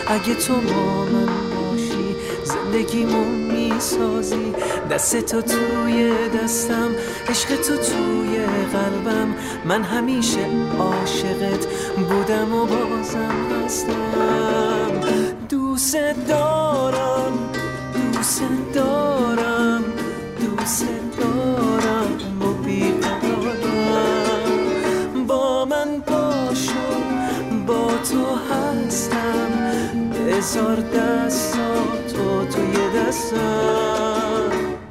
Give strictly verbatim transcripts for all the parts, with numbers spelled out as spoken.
اگه تو با من باشی زندگیمو میسازی، دست تو توی دستم، عشق تو توی قلبم، من همیشه عاشقت بودم و بازم هستم. دوست دارم دوست دارم دوست دارم و بیقرارم، با من باشو با تو هستم، بذار دستاتو توی دستم.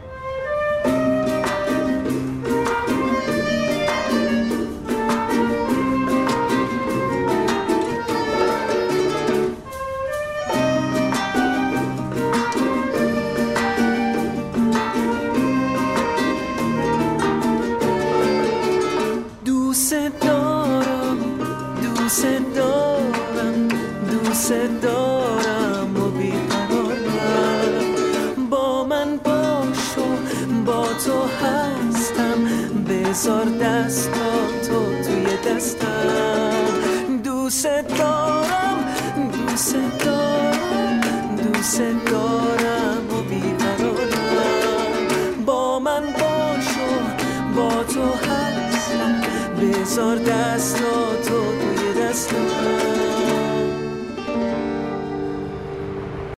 دوست دارم دوست دارم دوست دارم و بیقرارم، با من باش و با تو هستم، بذار دستاتو توی دستم. دوست دارم دوست دارم دوست دارم و بیقرارم، با من باش و با تو هستم، بذار دستاتو توی دستم.